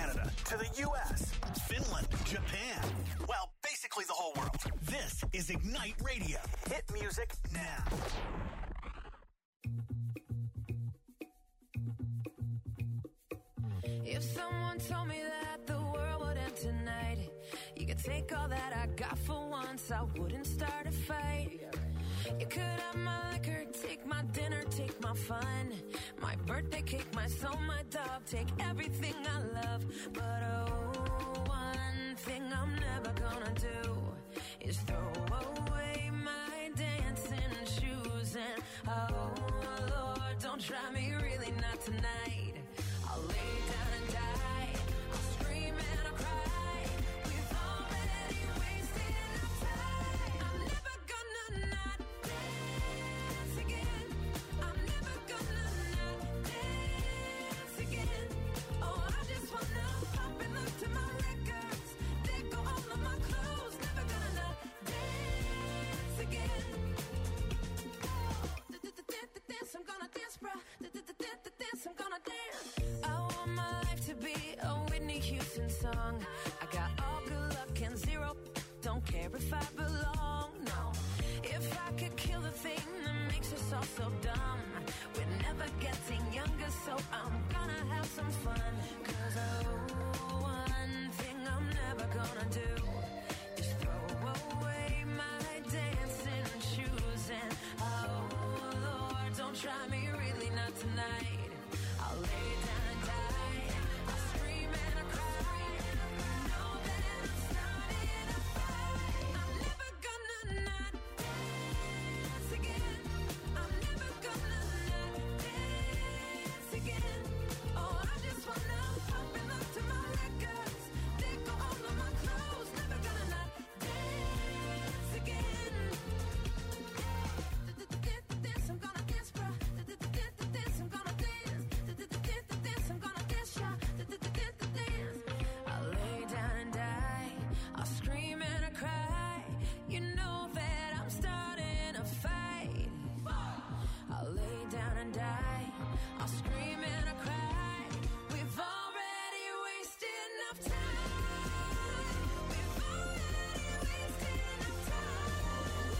Canada to the U.S., Finland, Japan. Well, basically the whole world. This is Ignite Radio. Hit music now. If someone told me that the world would end tonight, you could take all that I got for once, I wouldn't start a fight. You could have my liquor, take my dinner, take my fun, my birthday cake, my soul, my dog, take everything I love. But oh, one thing I'm never gonna do is throw away my dancing shoes. And oh Lord, don't try me, really not tonight. I'll lay down and die, I'll scream and I'll cry. We've already wasted enough time. I'm never gonna not dance again. I'm never gonna not dance again. Oh, I just wanna pop and look to my records. They go all of my clothes. Never gonna not dance again. Oh, dance, I'm gonna dance, bro. Dance, I'm gonna dance. I want my life to be a Whitney Houston song. I got all good luck and zero. Don't care if I belong, no. If I could kill the thing that makes us all so dumb, we're never getting younger, so I'm gonna have some fun. 'Cause oh, one thing I'm never gonna do is throw away my dancing shoes. And oh Lord, don't try me, really not tonight. I'll lay down and die, I'll scream and I'll cry. Know that I'm starting a fight. I'm never gonna not dance again. I'm never gonna not dance again. Oh, I just wanna pop and look to my records. They go all of my clothes. Never gonna not dance again. Dance, I'm gonna dance, bro. Dance, I'm gonna dance. Dance, I'm gonna dance, y'all. Dance. I'll lay down and die, I'll scream and I'll cry. You know that I'm starting a fight. I'll lay down and die, I'll scream and I'll cry. We've already wasted enough time. We've already wasted enough time.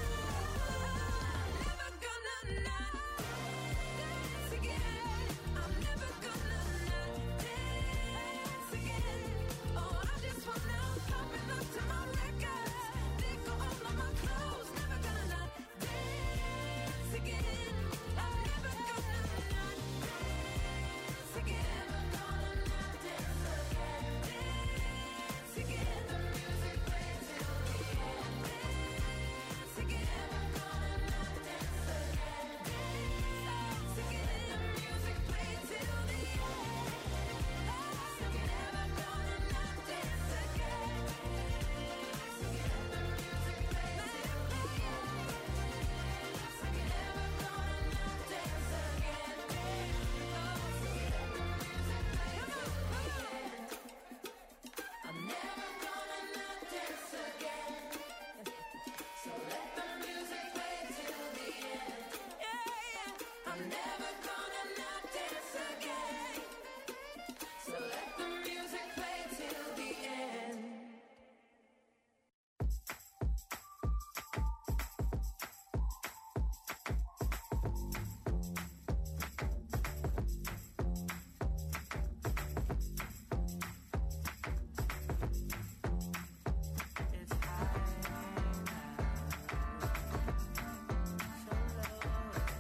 I'm never gonna not dance again. I'm never gonna not dance again. Oh, I just wanna pop and look to my records. They go all of my clothes. Never gonna not dance again. I'm never gonna not dance again. Never gonna not dance again. Dance again. The music plays till the end. Dance again. Never gonna not dance again. Dance again. The music plays till the end. I'm never gonna not dance again. Dance again. The music plays till the end. I'm never gonna not dance again. Dance again. The music plays till the end. I'm never gonna not dance again. So let the music play till the end. Yeah. I'm never gonna not dance again. So let the music play till the end. It's high now, so low, it's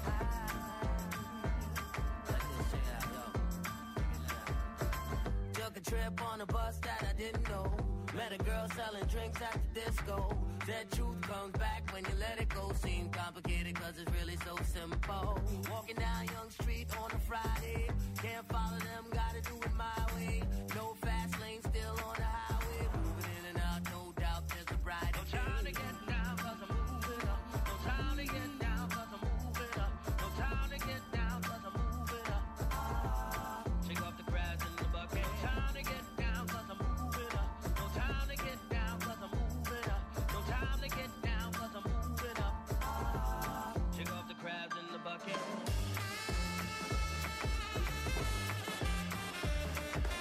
high. Took a trip on a bus that I didn't know. Met a girl selling drinks at the disco. Said truth comes back when you let it go. Seemed complicated cause it's really so simple. Walking down Young Street on a Friday. Can't follow them, gotta do it my way. No fast lane, still on the highway. Moving in and out, no doubt there's a brighter day. No time to get down cause I'm moving up. No time to get down cause I'm moving up. No time to get down cause I'm moving up. Shake off the crabs in the bucket. No time to get down cause I'm moving up. No time to get down cause I'm moving up. No time to get down cause I'm moving up. Shake off the crabs in the bucket.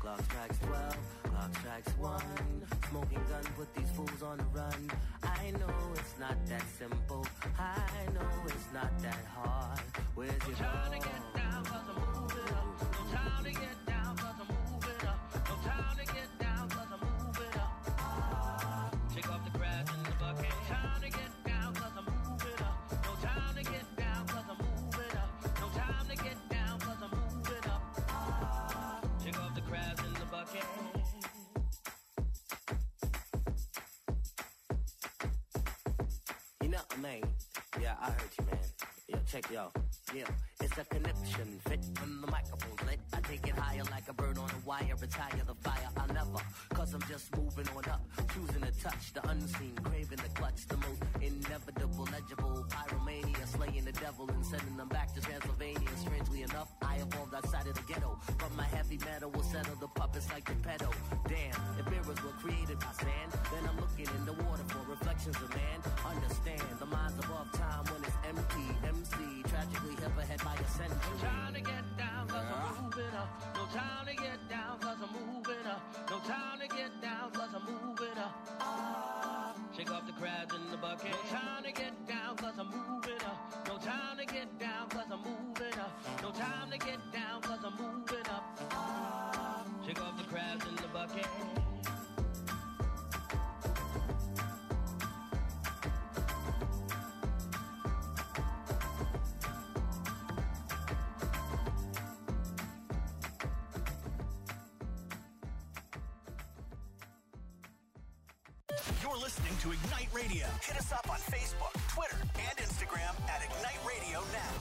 Clock strikes 12, clock strikes 1. Smoking gun, put these fools on the run. I know it's not that simple. I know it's not that hard. Where's your time to get down, cause I'm moving up. No time to get down, cause I'm moving up. No time to get down, cause I'm moving up. Shake off the grass in the bucket. No time to get down, cause I'm moving up. No time to get down, cause I'm moving up. No time to get down, cause I'm moving up. Shake off the crabs in the bucket. You know, man. Yeah, I heard you, man. Yeah, check yo. Yeah, it's a connection fit when the microphone's lit. I take it higher like a bird on a wire. Retire the fire, I'll never. Cause I'm just moving on up. Choosing to touch the unseen, craving the clutch. The most inevitable, legible pyromania. Slaying the devil and sending them back to Transylvania. Strangely enough, I evolved outside of the ghetto. But my heavy metal will settle the puppets like the pedo. Damn, if mirrors were created by sand, then I'm looking in the water for reflections of man. Understand, the mind's above time when it's empty. MC, tragically hit ahead by a century. No time to get down, cause I'm moving up. No time to get down, cause I'm moving up. No time to get down, cause I'm moving up. Shake off the crabs in the bucket. No time to get down, cause I'm moving up. No time to get down, cause I'm moving up. No time to get down, cause I'm moving up. Shake off the crabs in the bucket. You're listening to Ignite Radio. Hit us up on Facebook, Twitter, and Instagram at Ignite Radio Now.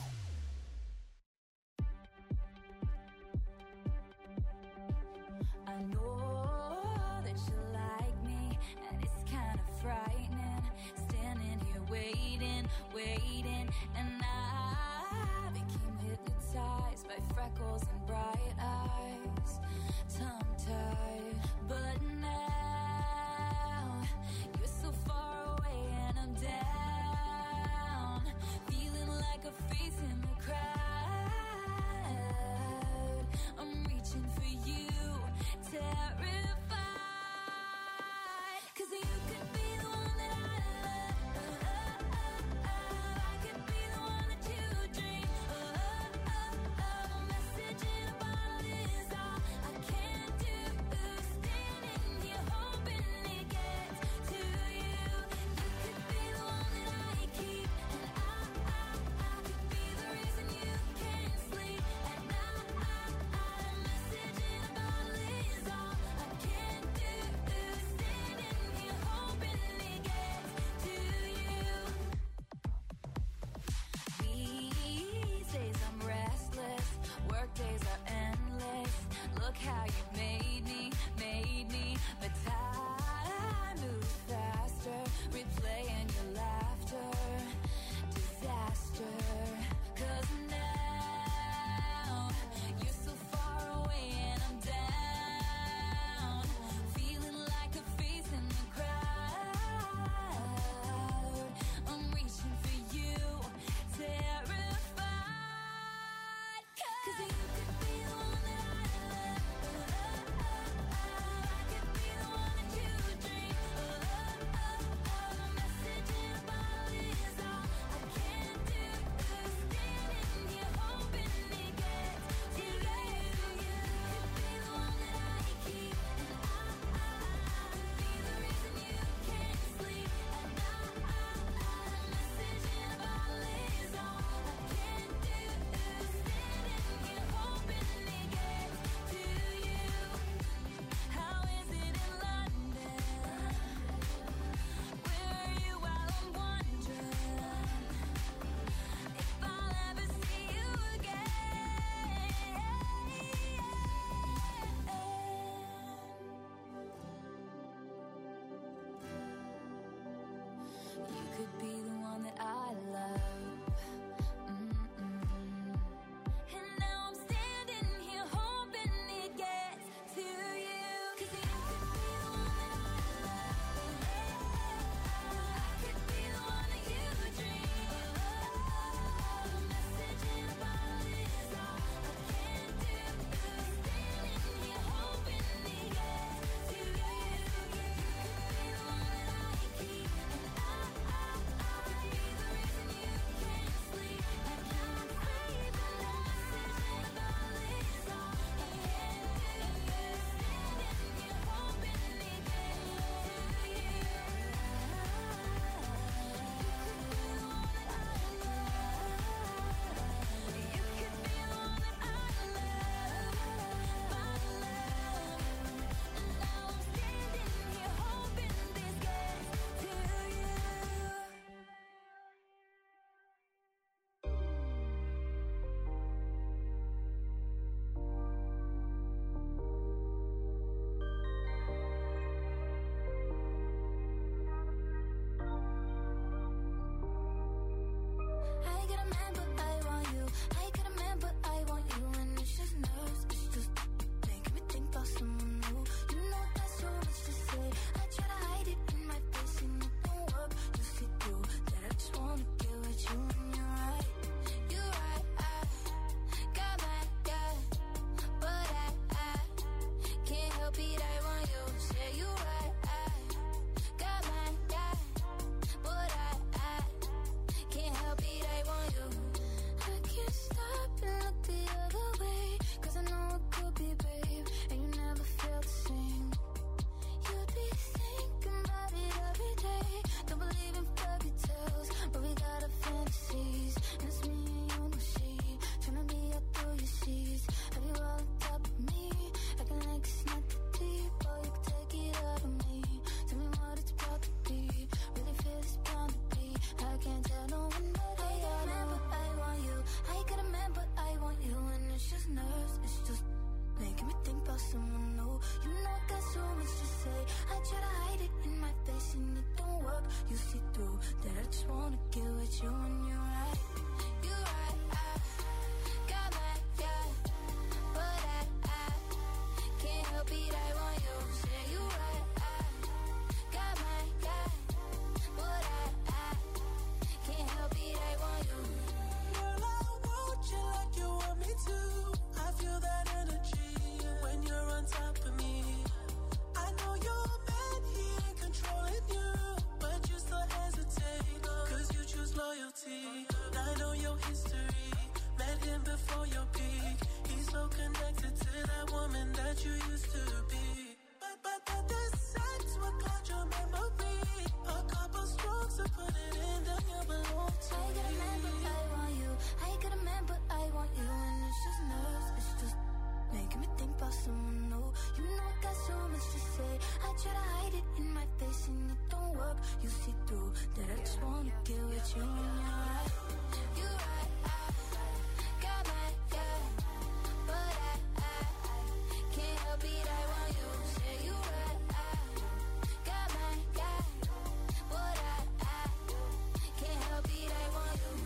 I know that you like me, and it's kind of frightening. Standing here waiting, and I became hypnotized by freckles and bright eyes, tongue-tied. But now you're so far away, and I'm down, feeling like a face in the crowd. I'm reaching for you, terrified, 'cause you could be the one that I love. I could be the one that you dream. A message in a bottle is all I can do. Standing here hoping it gets to you. You could be the one that I keep, and I could be the reason you can't sleep at night. A message in a bottle is all I can do. Standing here hoping it gets to you. These days I'm restless, work days are endless. Look how you made me, but time moves faster, replaying your laughter, disaster. 'Cause now you're so far away, and I'm down, feeling like a face in the crowd. I'm reaching for you, terrified, 'cause you could be the one that I love. I could be the one that you dream. A message in a bottle is all I can do. Standing here hoping it gets to you. You could be the one that I keep, and I could be the reason you can't sleep at night. A message in a bottle is all I can do. Standing here hoping it gets to you. How is it in London? Where are you while I'm wondering if I'll ever see you again? You could be the one that I love. And now I'm standing here hoping it gets to you. 'Cause you could be the one that I love. I could be the one that you dream. A message in a bottle is all I can do. Standing here hoping through that I just wanna get with you when you're right. You're right, I got my guy, but I can't help it, I want you. Say you right, I got my guy, but I can't help it, I want you. Girl, I want you like you want me to. I feel that energy when you're on top of me. I know you're mad, he ain't controlling you, but you still hesitate, cause you choose loyalty. I know your history, met him before your peak. He's so connected to that woman that you used to be. But the sex will cloud your memory. A couple strokes to put it in, then you belong to me. I got a man, but I want you. I got a man, but I want you. And it's just nerves, it's just making me think about someone new. You know I got so much to say. I try to hide it in my face and it don't work. You see through that I just wanna get with you when you're right. You're right, I got my guy, but I can't help it, I want you. Say you right, I got my guy, but I can't help it, I want you.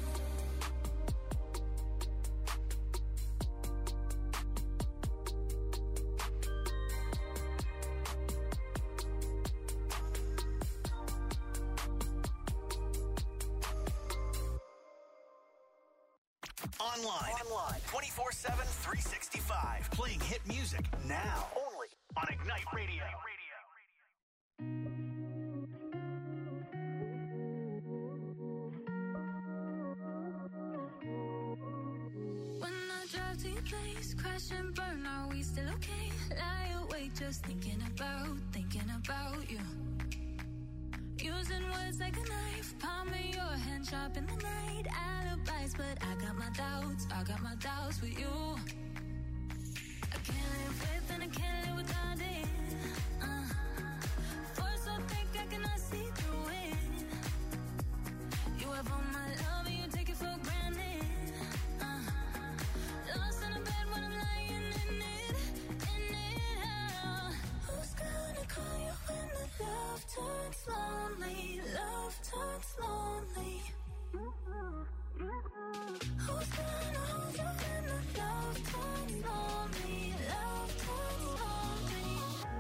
Online. 24/7, 365. Playing hit music now. Only on Ignite Radio. When I drive to your place, crash and burn, are we still okay? Lie awake just thinking about you. Using words like a knife, palming your hand sharp in the night. Alibis, but I got my doubts with you. I can't live with and I can't live without it. Force so thick I cannot see through it. You have all my love and you take it for granted. Lost in a bed when I'm lying in it. Who's gonna call you when the love turns lonely? Love turns lonely. Who's gonna hold you when the love turns lonely? Love turns lonely.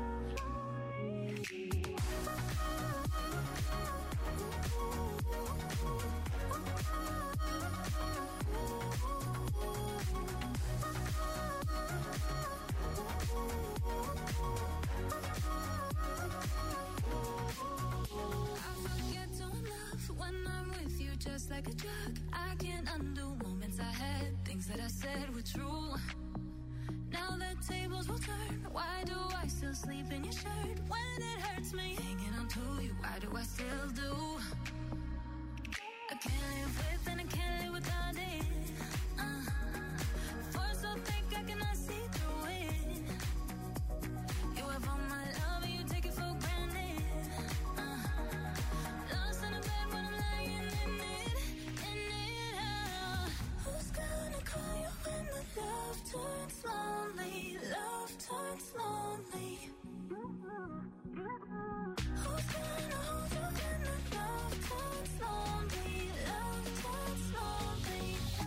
I forget to love when I'm with you, just like a drug. I can't undo moments I had, things that I said were true. Now the tables will turn. Why do I still sleep in your shirt when it hurts me? Hanging on to you, why do I still do? I can't live with and I can't live without it. Force so thick I cannot see through it. You have all my love and you take it for granted. Lost in a bed when I'm lying in it. Who's gonna call you when the love turns lonely? Love turns lonely. Who's gonna hold you when the love turns lonely? Love turns lonely.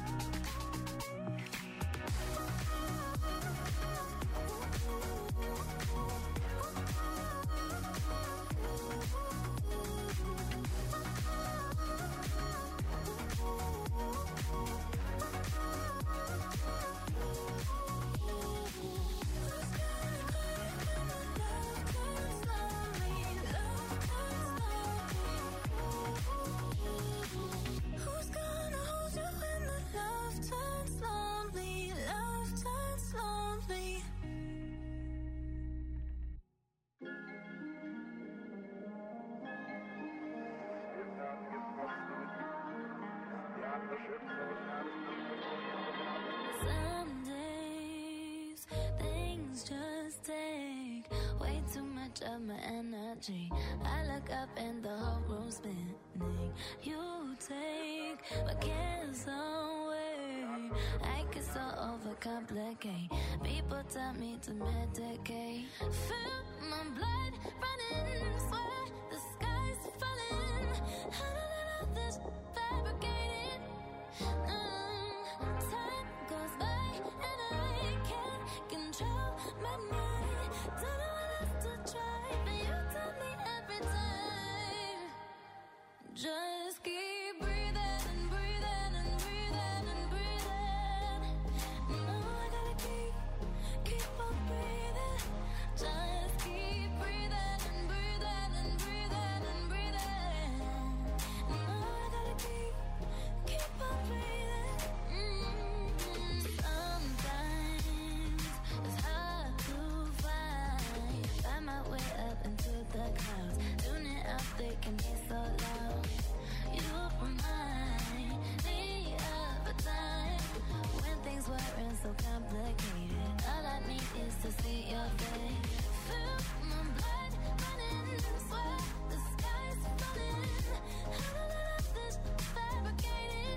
Who's gonna hold you when the love turns lonely? Love turns lonely. Some days things just take way too much of my energy. I look up and the whole room's spinning. You take my cares away. I get so overcomplicate. People tell me to medicate. Feel my blood running, swear the sky's falling. Just keep breathing and breathing and breathing and breathing. No, I gotta keep on breathing. Just keep breathing and breathing and breathing and breathing. No, I gotta keep on breathing. Sometimes it's hard to find my way up into the clouds. Doing it out there can be so loud. You remind me of a time when things weren't so complicated. All I need is to see your face. Feel my blood running, sweat, the sky's falling. How did I let this fabricated?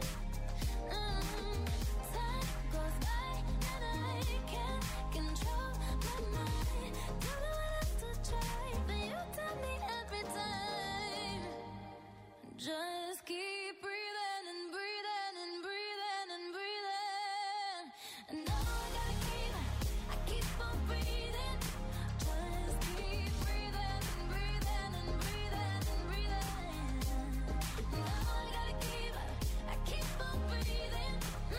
Time goes by and I can't control my mind. Don't know what else to try, but you tell me every time. Just keep breathing and breathing and breathing and breathing. And now I gotta keep on breathing. Just keep breathing and breathing and breathing and breathing. Now I gotta keep on breathing.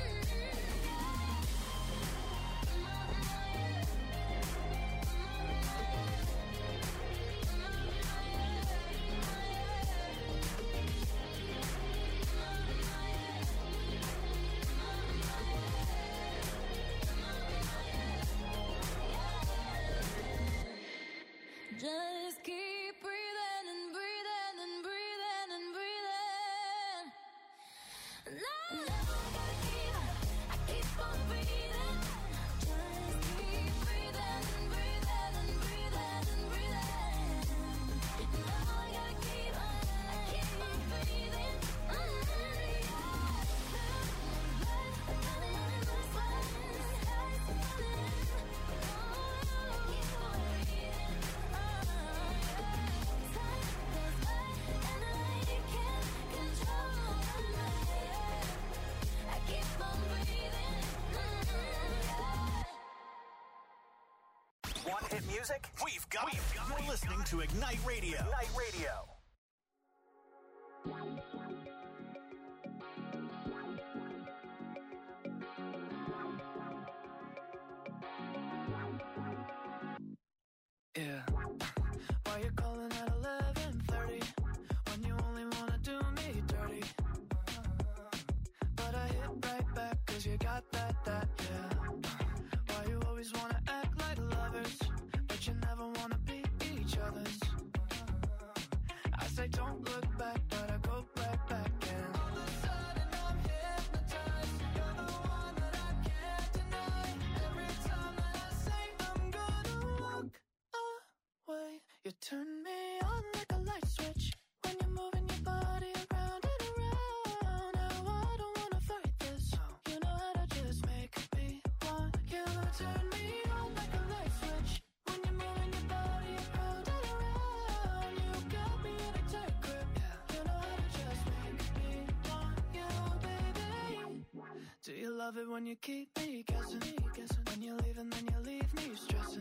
Just keep breathing and breathing and breathing and breathing. Now I gotta keep on breathing. Just keep breathing and breathing and breathing and breathing. Now I gotta keep on breathing. Want hit music? We've got it. You're listening to Ignite Radio. Ignite Radio. Yeah. Why you calling at 11:30 when you only wanna do me dirty? But I hit right back 'cause you got that, yeah. Why you always wanna act like lovers, but you never wanna be each other's? I say don't look back, but I go right back and all of a sudden I'm hypnotized. You're the one that I can't deny. Every time that I say I'm gonna walk away, you turn me on like a light switch when you're moving your body around and around. Now I don't wanna fight this. You know how to just make me want you. Turn me on like a light switch when you're moving your body around and around. You got me in a tight grip. You know how to just make me want you, baby. Do you love it when you keep me guessing? When you leave and then you leave me stressing.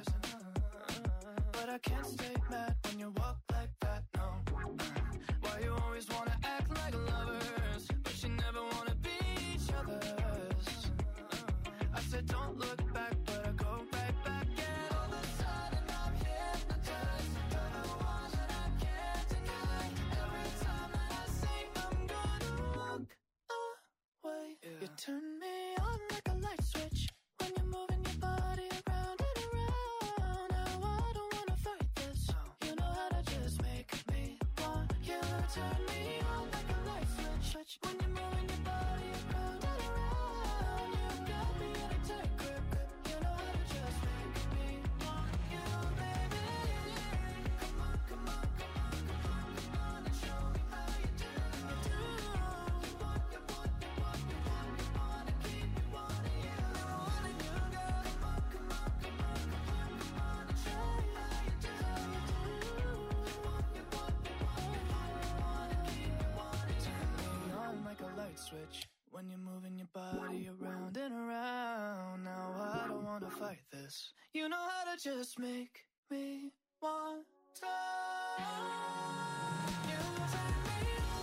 But I can't stay mad when you walk like that, no. Why you always wanna act like lovers, but you never wanna be each other's? I said don't look back, but I go right back and all of a sudden I'm hypnotized. You're the one that I can't deny. Every time that I say I'm gonna walk away, you turn me on like a light switch when you're moving your body around and around. Now I don't wanna fight this. You know how to just make me want you. Turn me on like a light switch when you're moving your body around and around. You got me in a tight grip. You know how to just make me want you, baby. Come on, come on, come on, come on, come on and show me how you do. You want, you want, you want, you want, you want to keep me wanting you. Wanting you, girl. Come on, come on, come on, come on, come on and show me how you do. You want, you want, you want, you want, you want to keep me wanting. Turn me on like a light switch when you're moving your body around and around. Now I don't wanna fight this. You know how to just make me want to. You turn me on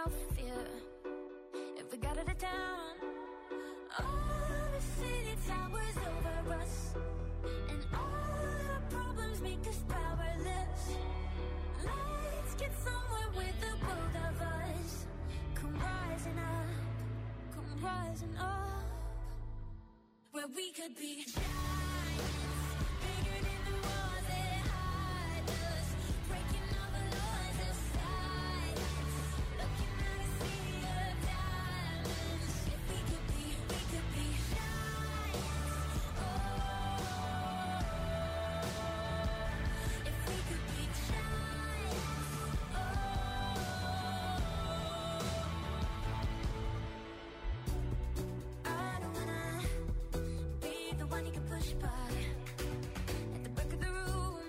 no fear. If we got out of town, all the city towers over us, and all our problems make us powerless. Let's get somewhere with the both of us. Come rising up, where we could be giants, bigger than the walls that hide us, breaking all the laws of science, looking at a sea of diamonds. If we could be giants. Oh, if we could be giants. Oh, I don't wanna be the one you can push by at the back of the room.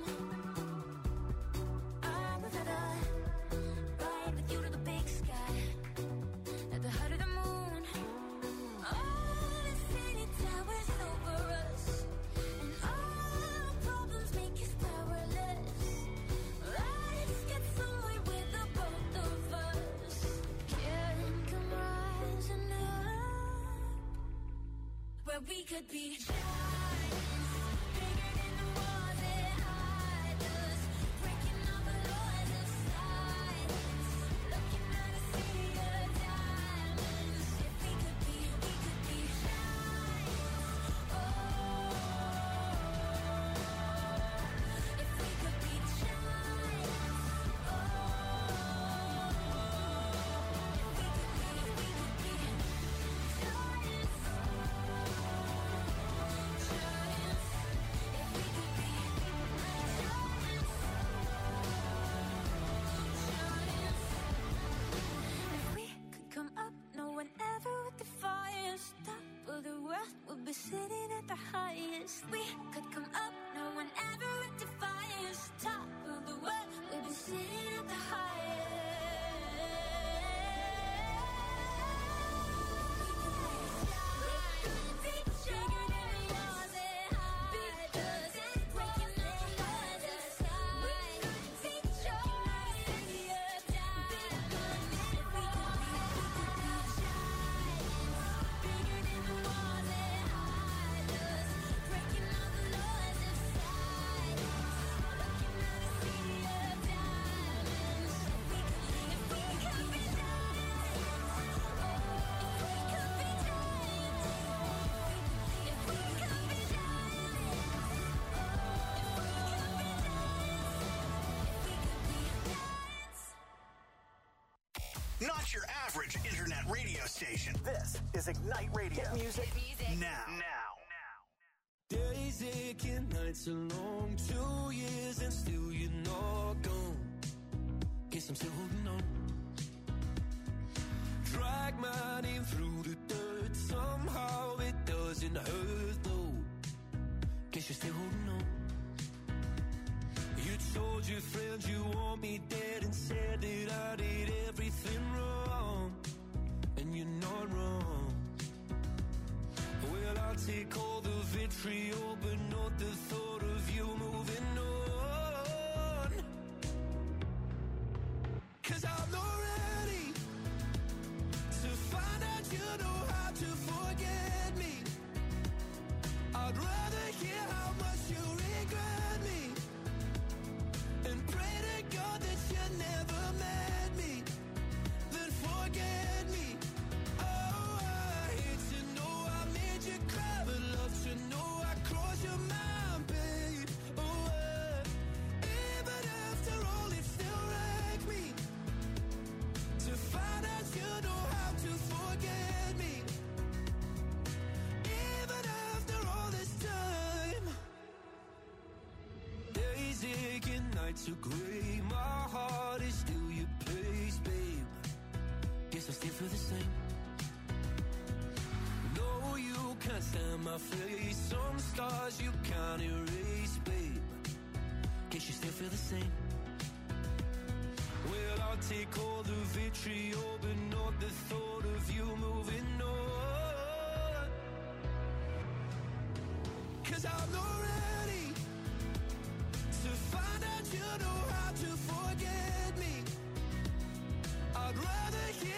I would rather ride with you to the big sky, at the heart of the moon. All the city towers over us, and all our problems make us powerless. Let's get somewhere with the both of us. Can come rising up, where we could be giants, bigger than the walls that hide us, breaking all the laws of science, looking at a sea of diamonds. If we could be giants. Oh, if we could be giants. Oh, if we could be giants. If we could come up, no one ever would defy us. Top of the world, we'll be sitting at the highest. We could come up, no one ever would defy us. Top of the world, we'll be sitting at the highest. Not your average internet radio station. This is Ignite Radio. Hit music now. Days aching, nights are long, 2 years and still you're not gone. Guess I'm still holding on. Drag my name through the dirt, somehow it doesn't hurt though. Guess you're still holding on. You told your friends you want me dead and said that I did everything wrong, and you're not wrong. Well, I'll take all the vitriol, but not the thought of you moving on. 'Cause I'm not ready to find out you know how to forget me. I'd rather hear how much you regret me and pray to God that you never met me, then forget me. Oh, I hate to know I made you cry, but love to know I crossed your mind, babe. Oh, even after all, it still wrecked me to find out you know how to forget me, even after all this time. Days aching, nights are gray, my heart is still your place, babe. Guess I still feel the same. No, you can't stand my face, some scars you can't erase, babe. Guess you still feel the same. Well, I'll take all the vitriol, but not the thought of you moving on. 'Cause I'm not ready to find out you know how to forget me. I'd rather hear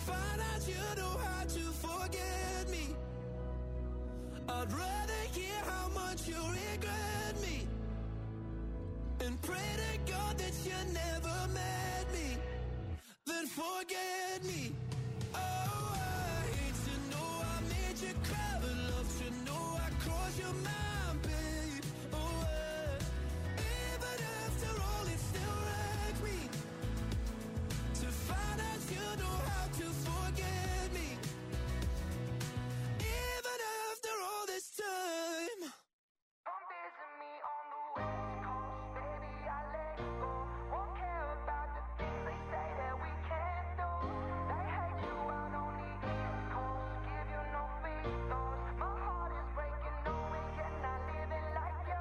find out you know how to forget me. I'd rather hear how much you regret me and pray to God that you never met me, then forget me. Oh, I hate to know I made you cry, but love to know I crossed your mind, babe. Oh, even after all, it still wrecks me to find out you know how to forget me, even after all this time. Come visit me on the West Coast, baby, I let go. Won't care about the things they say that we can't do. They hate you out on the East Coast, give you no free throws. My heart is breaking, knowing you're not living like you.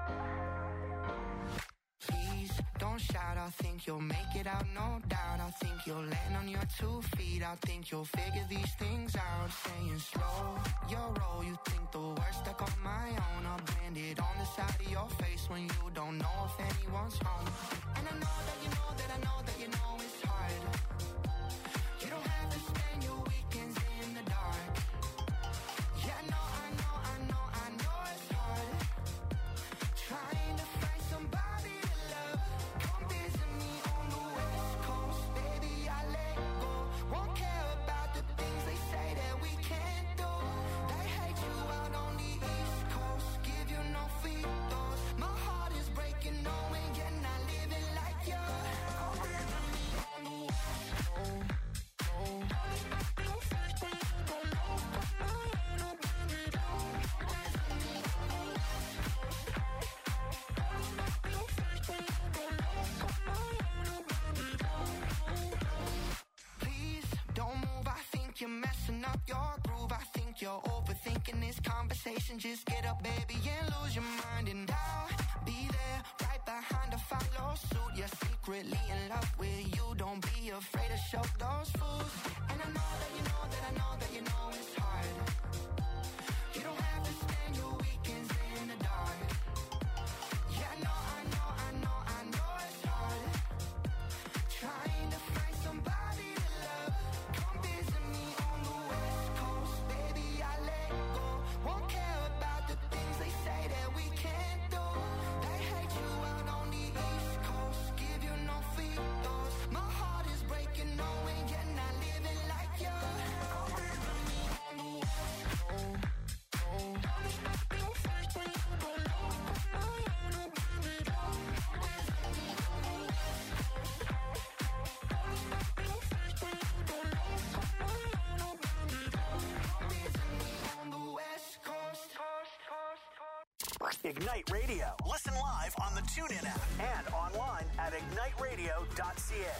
Please don't shout, I think you'll make it out, no doubt. I think you'll land on your 2 feet. I think you'll figure these things out. Saying slow your roll, you think the worst stuck on my own. I'll brand it on the side of your face when you don't know if anyone's home. And I know that you know that I know that you know it's hard. You don't have to spend your weekends in the dark. Yeah, I know, I know, I know, I know it's hard. Trying to find somebody to love. Come visit me on the West Coast, baby, I let go. Won't care about the things they say that we can't do. They hate you out on the East Coast, give you no free throws. My heart is breaking, knowing you're not living like you. Come visit me on the West Coast. Please don't move, I think you're messing up your groove. I think you're overthinking this conversation. Just get up, baby, and lose your mind. And I'll be there right behind to follow suit. You're secretly in love with you. Don't be afraid to show those fools. And I know that you know that I know that you know it's hard. You don't have to spend your weekends in the dark. Yeah, I know, I know, I know, I know it's hard. Trying to find somebody to love. Come visit me on the West Coast, baby, I let go. Won't care about the things they say that we can't do. They hate you out on the East Coast, give you no free throws. My heart is breaking, knowing you're not living like you. Come visit me on the West Coast. Ignite Radio. Listen live on the TuneIn app and online at igniteradio.ca.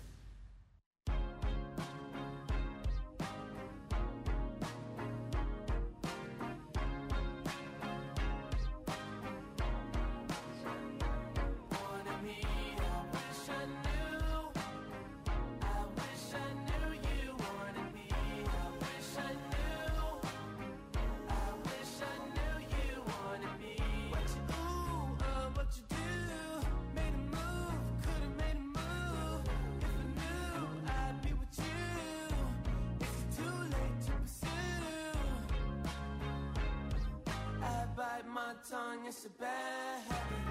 Tongue, it's a bad habit.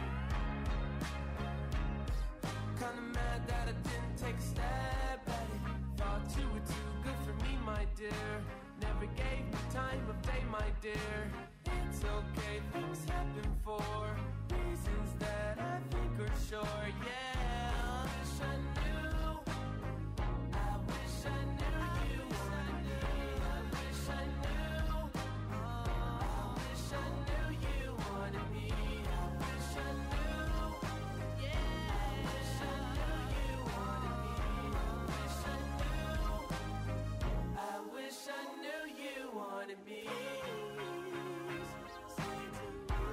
Kinda mad that I didn't take a stab at it. Thought you were too good for me, my dear. Never gave me time of day, my dear. It's okay, things happen for reasons that I think are sure. Yeah, I wish I knew. I wish I knew you wanted me. I wish I knew. I wish I knew you wanted me. I wish I knew. Yeah, I wish I knew you wanted me. I wish I knew. I wish I knew you wanted me. Say to me.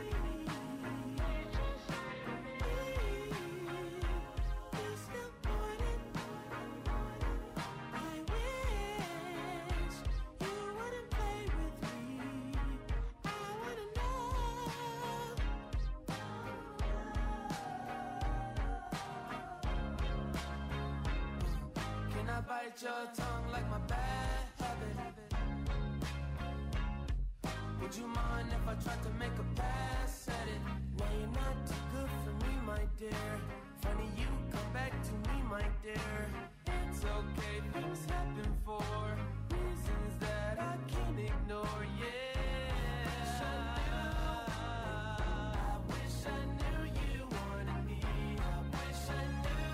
bite your tongue like my bad habit. Would you mind if I tried to make a pass at it? No, you're not too good for me, my dear. Funny you come back to me, my dear. It's okay, things happen for reasons that I can't ignore, yeah. I wish I knew you wanted me. I wish I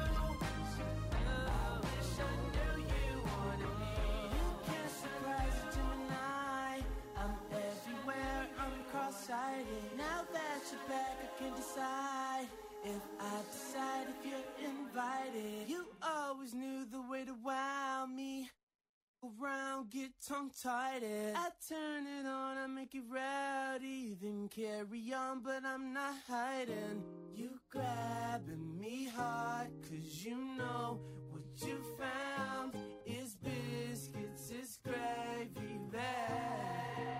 knew you wanted me. You can't surprise a Gemini. I'm everywhere, I'm cross-sighted. Now that you're back, I can decide if I decide if you're invited. You always knew the way to wow me. Around, get tongue-tied. I turn it on, I make it rowdy. Then carry on, but I'm not hiding. You grabbing me hard, cause you know what you found is biscuits, is gravy there.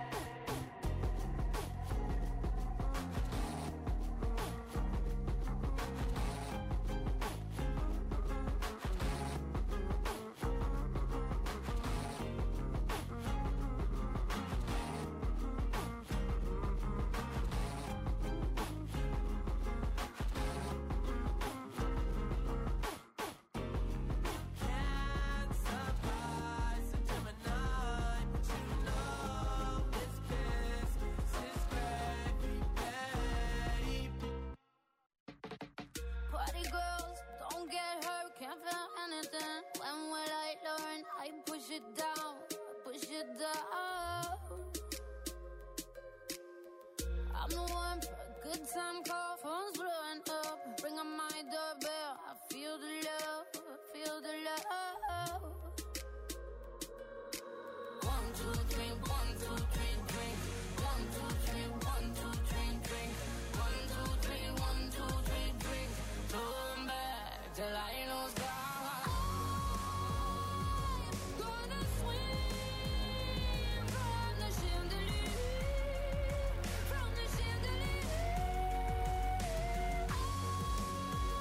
Party girls, don't get hurt, can't feel anything. When will I learn? I push it down, push it down. I'm the one for a good time call, phone's blowing up. Bring on my doorbell, I feel the love, I feel the love. 1, 2, 3, 1, 2, 3, drink. 1, 2, 3, 1, 2, 3, drink. 1, 2, 3, 1, 2, 3, drink. Turn back till I lose God. I'm gonna swing from the chandelier, from the chandelier.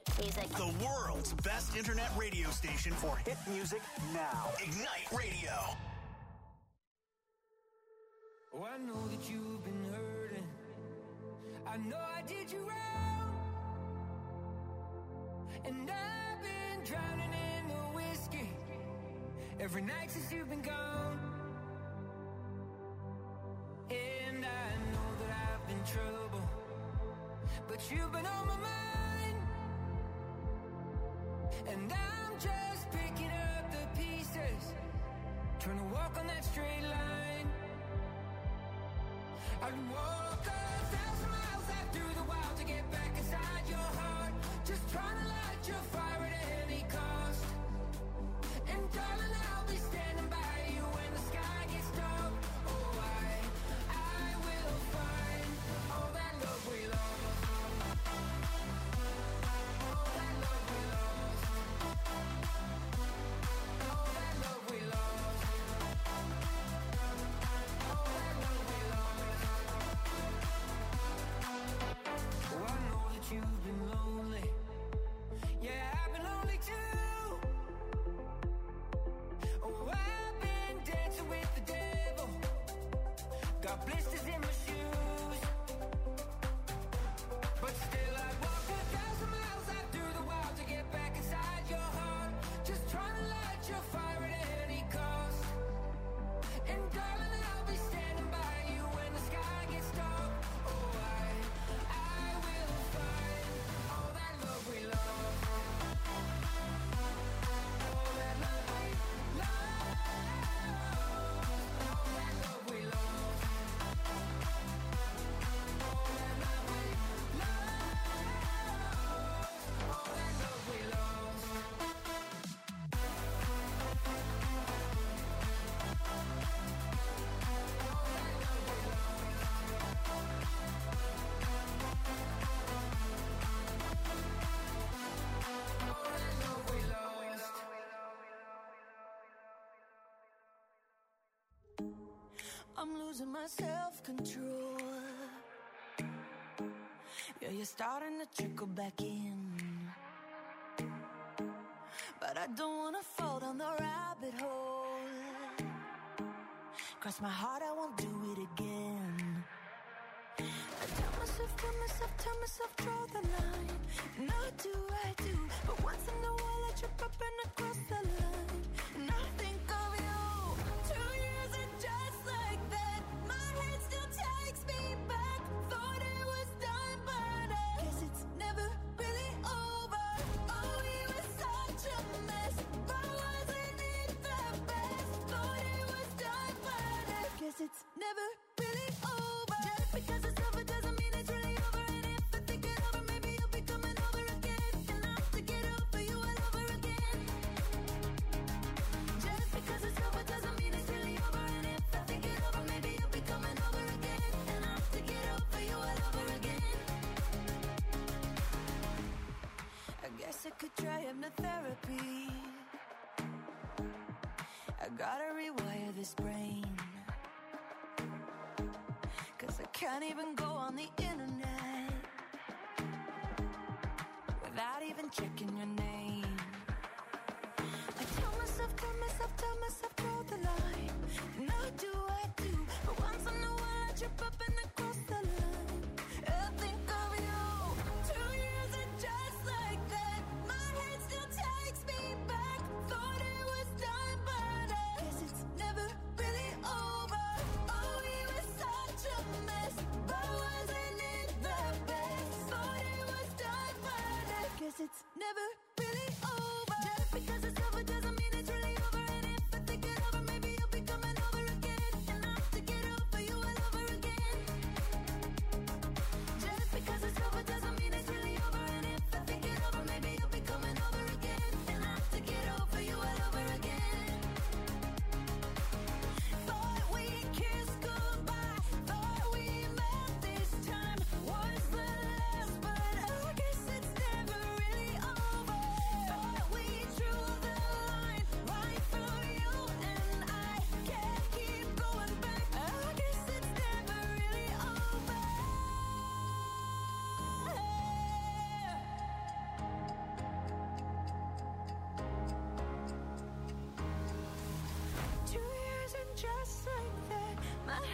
music. The world's best internet radio station for hit music now. Ignite Radio. Oh, I know that you've been hurting. I know I did you wrong. And I've been drowning in the whiskey every night since you've been gone. And I know that I've been trouble, but you've been on my mind. And I'm just picking up the pieces, trying to walk on that straight line. I'd walk 1,000 miles out through the wild to get back inside your heart, just trying to light your fire at any cost. And darling, I'll be standing by you when the sky gets dark. Oh, I will find all that love we lost. All that love we lost. All that love we lost. All that love we lost. Oh, I know that you've been lonely. Yeah, I've been lonely too. Oh, I've been dancing with the devil. Got blisters in my shoes. But still I'd walk 1,000 miles out through the wild to get back inside your heart, just trying to light your fire at any cost. And darling, I'll be standing by you when the sky gets dark. Oh, I will find all that love we lost. All that love we lost. All that love we lost. All that love we lost. All that love we lost. All that love we lost. I'm losing my self-control. Yeah, you're starting to trickle back in, but I don't wanna fall down the rabbit hole. Cross my heart, I won't do it again. I tell myself, draw the line. No, do I do? But once in a while I trip up and I cross the line. And I think of you. 2 years and just like that, my head still takes me back. Thought it was done, but I guess it's never really over. Oh, we were such a mess, but wasn't it the best? Thought it was done, but I guess it's never really over. Just because it's over doesn't mean it's really over. And if I think it over, maybe you'll be coming over again. And I'll have to get over you all over again. Just because it's over doesn't mean it's really over. And if I think it over, maybe you'll be coming over again. And I'll have to get over you all over again. I guess I could try hypnotherapy. I gotta rewire this brain, 'cause I can't even go on the internet without even checking your name. I tell myself, draw the line. No, do I do? But once in a while I trip up and I cross the line. I think of you. 2 years and just like that, my head still takes me back. Thought it was done, but I guess it's never really over. Oh, we were such a mess, but wasn't it the best? Thought it was done, but I guess it's never really over. Just because it's over doesn't mean it's really over. And if I think it over, maybe you'll be coming over again. And I'll have to get over you all over again. Just because it's over doesn't mean it's really over. And if I think it over, maybe you'll be coming over again. And I'll have to get over you all over again. Thought we kissed goodbye, thought we met this time was the last, but I guess it's never really over.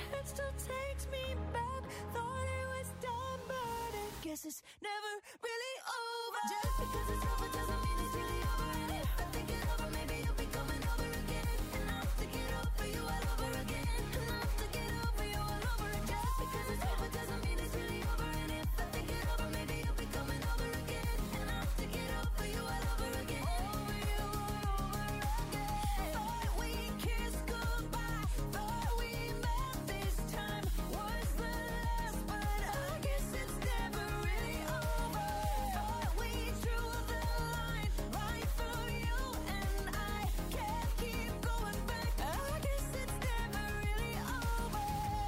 head still takes me back. Thought it was done, but I guess it's never really over. Just because it's over doesn't mean it's really over. And if I think it over, maybe you'll be coming over again. And I'll have to get over you all over again. And I'll have to get over you all over again. Just because it's over doesn't mean it's really over. And if I think it over, maybe you'll be coming over again. And I'll have to get over you all over again. Over you all over again. Thought we kissed goodbye. Thought we met this time was the last, but I guess it's never really over. Thought we drew the line right through you and I can't keep going back. I guess it's never really over.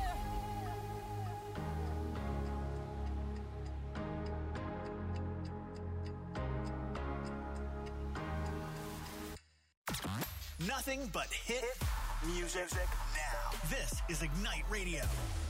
Nothing but hit music now. This is Ignite Radio.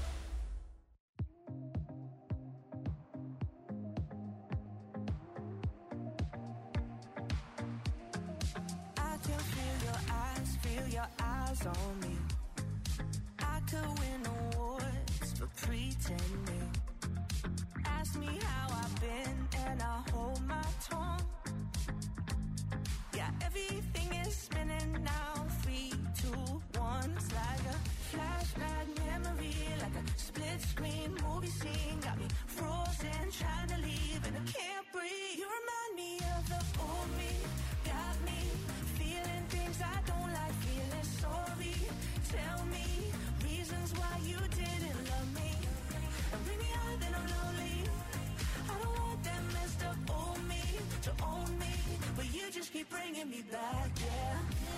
I can feel your eyes on me. I could win awards for pretending. Ask me how I've been and I hold my tongue. Yeah, everything is spinning now. 3, 2, 1. It's like a flashback memory, like a split screen movie scene. Got me frozen, trying to leave and I can't breathe. You remind me of the old me. Got me feeling things I don't like, feeling sorry. Tell me reasons why you didn't love me. And bring me out, then I'm lonely. I don't want that messed up old me to own me, but you just keep bringing me back, yeah.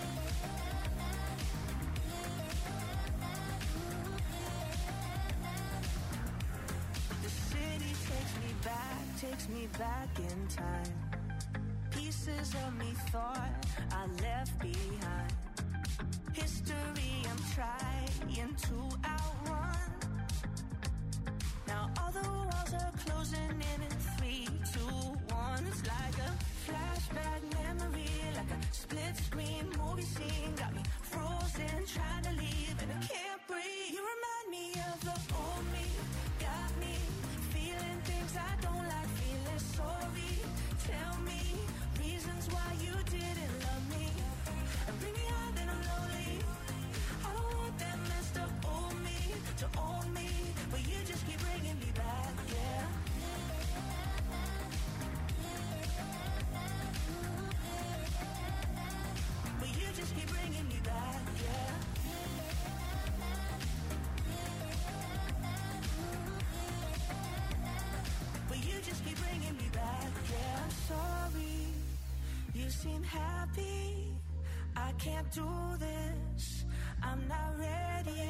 The city takes me back in time. Pieces of me thought I left behind. History I'm trying to outrun. Now all the walls are closing in 3, 2, 1. It's like a flashback memory, like a split screen movie scene. Got me frozen, trying to leave and I can't breathe. You remind me of the old me. Got me feeling things I don't like, feeling sorry. Tell me reasons why you didn't love me. And bring me out, then I'm lonely. I don't want that messed up old me to own me, but you just keep bringing me back, yeah. But you just keep bringing me back, yeah. But you just keep bringing me back, yeah. I'm sorry, you seem happy. I can't do this, I'm not ready.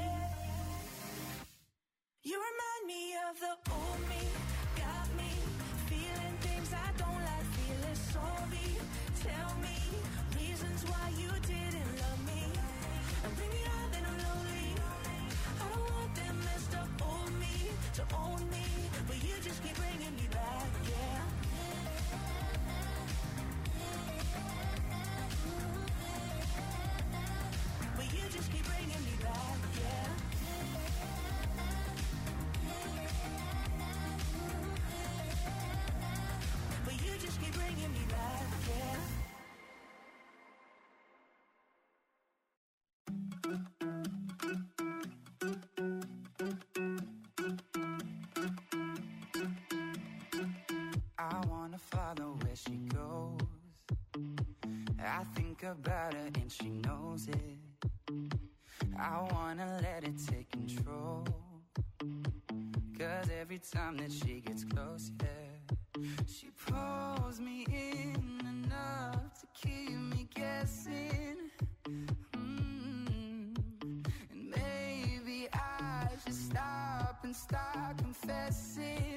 You remind me of the old me. Got me feeling things I don't like, feeling sorry. Tell me reasons why you didn't love me. And bring me out, then I'm lonely. I don't want that messed up old me to own me, but you just keep bringing me back, yeah. But you just keep bringing me back, yeah. But you just keep bringing me back, yeah. I wanna follow where she goes. I think about her and she knows it. I wanna let it take control. 'Cause every time that she gets close, yeah, she pulls me in enough to keep me guessing. And maybe I should stop and start confessing.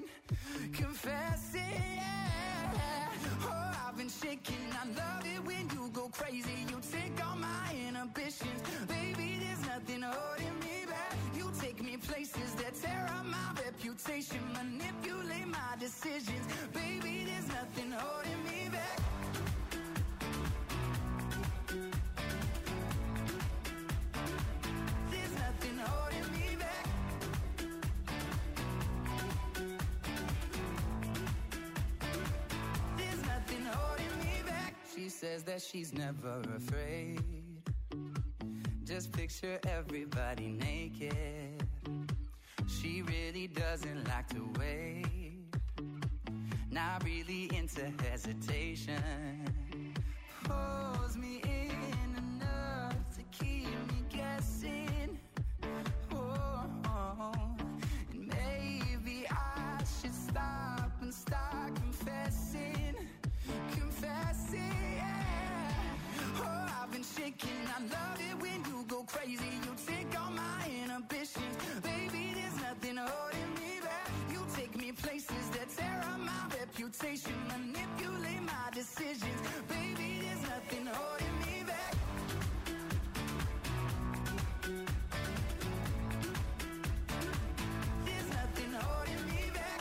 Yeah. Oh, I've been shaking. I love it when you go crazy. You take all my inhibitions. Baby, there's nothing holding me back. You take me places that tear up my reputation. Manipulate my decisions. Baby, there's nothing holding me back. There's nothing holding me back. swears that she's never afraid. Just picture everybody naked. She really doesn't like to wait. Not really into hesitation. Pulls me in enough to keep me guessing. Oh, and maybe I should stop and start confessing. Confessing, yeah. Oh, I've been shaking. I love it when you go crazy. You take all my inhibitions. Baby, there's nothing holding me back. You take me places that tear up my reputation. Manipulate my decisions. Baby, there's nothing holding me back. There's nothing holding me back.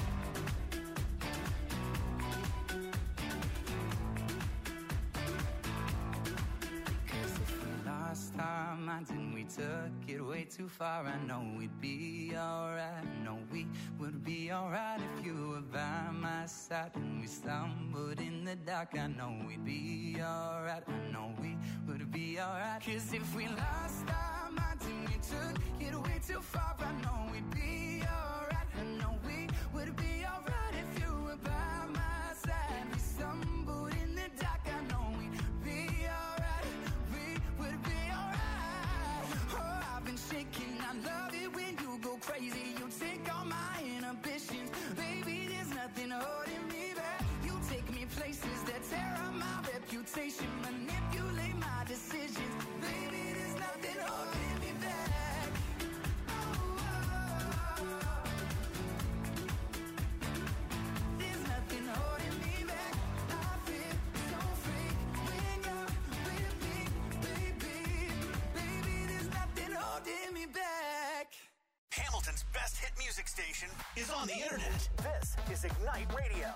Cause if we lost our minds and we took it way too far, I know we'd be alright. I know we would be alright if you were by my side. And we stumbled in the dark, I know we'd be alright. I know we would be alright. Cause if we lost our minds and we took it way too far, I know we'd be alright. I know we would be alright if you were by my side. We stumbled in the dark, I know we'd be alright. We would be alright. Oh, I've been shaking. I love it when you go crazy. You take all my inhibitions. Baby, there's nothing holding me back. You take me places that tear up my reputation. Manipulate my decisions. Baby, there's nothing holding me back. There's nothing holding me back. I feel so free when you're with me, baby. Baby, there's nothing holding me back. Hamilton's best hit music station is on the internet. This is Ignite Radio.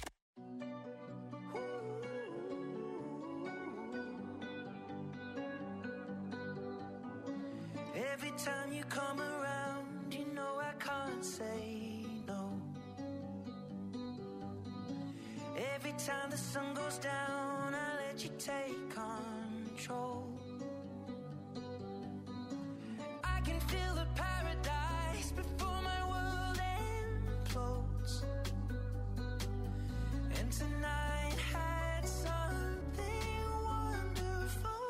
Every time you come around, you know I can't say no. Every time the sun goes down, I let you take control. I can feel the paradise before my world implodes. And tonight had something wonderful.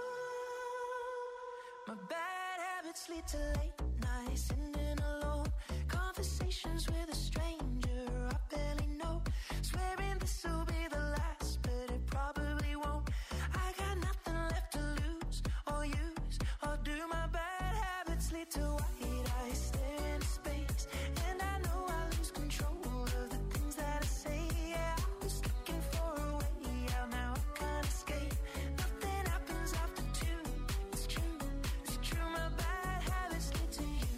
My bad habits lead to late nights, sitting alone. Conversations with a stranger I barely know. Swearing this will be the last, but it probably won't. I got nothing left to lose or use or do. My bad habits lead to white eyes stare into space, and I know I lose control of the things that I say. Yeah, I was looking for a way out, now I can't escape. Nothing happens after two. It's true, it's true. My bad habits lead to you.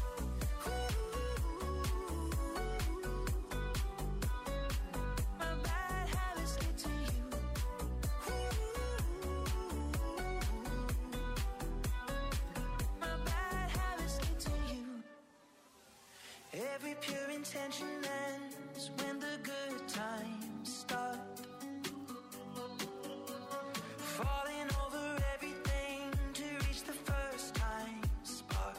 My bad habits lead to you. My bad habits lead to you. Every pure intention ends when the good times start. Falling over everything to reach the first time spark.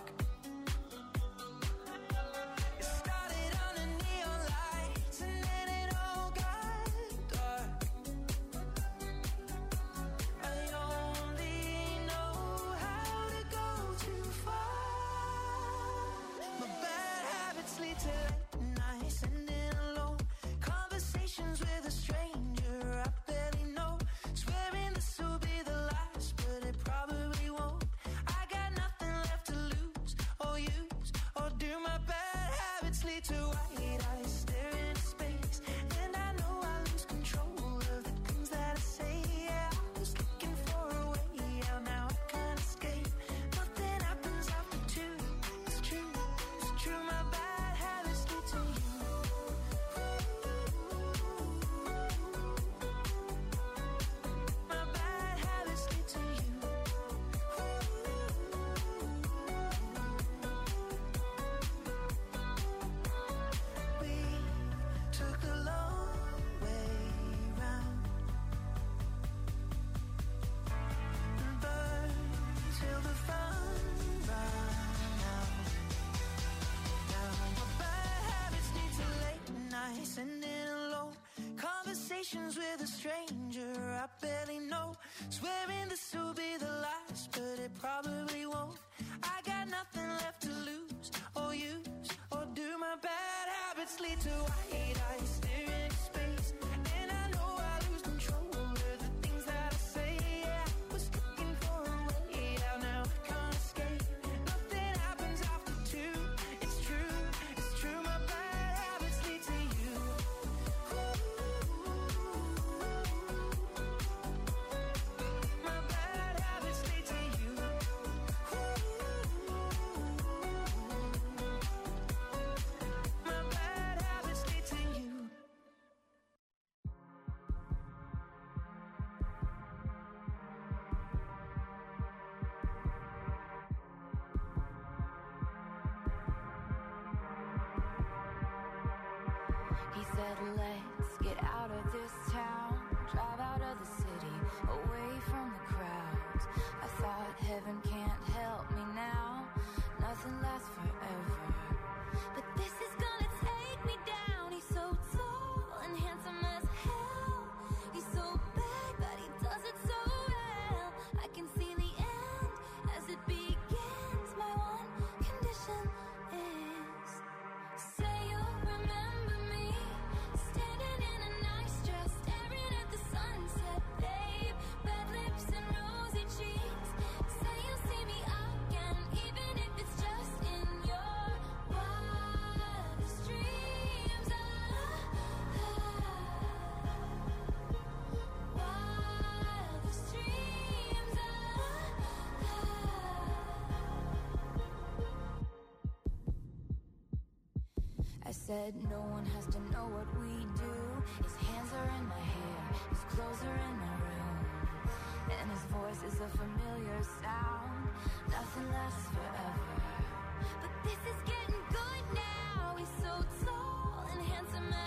It started under neon lights and then it all got dark. I only know how to go too far. My bad habits lead to late nights, sitting alone. Conversations with a stranger I barely know. Swearing this will be the last, but it probably won't. I got nothing left to lose or use or do. My bad habits lead to white eyes stare into space, and I know I lose control of the things that I say. Yeah, I was looking for a way out, now I can't escape. Nothing happens after two. It's true, it's true. My bad habits lead to you. My bad habits lead to you. conversations with a stranger I barely know. Swearing this will be the last, but it probably won't. I got nothing left to lose or use, or do my bad habits lead to white eyes staring into space? And I know I lose control of the things that I say. Yeah, I was looking for a way out, now I can't escape. Nothing happens after two. It's true, my bad habits lead to you. My bad habits lead to you. My bad habits lead to you. He said, let's get out of this town, drive out of the city, away from the crowds. I thought heaven can't help me now, nothing lasts forever. But this is gonna take me down. He's so tall and handsome as hell. He's so bad, but he does it so well. I can see the end as it begins. My one condition is, say you'll remember me, standing in a nice dress, staring at the sunset, babe. Red lips and rosy cheeks. Say you'll see me again, even if it's just in your wildest dreams. Wildest dreams. I said no one has to know what we do. His hands are in my hair, his clothes are in my room, and his voice is a familiar sound. Nothing lasts forever, but this is getting good now. He's so tall and handsome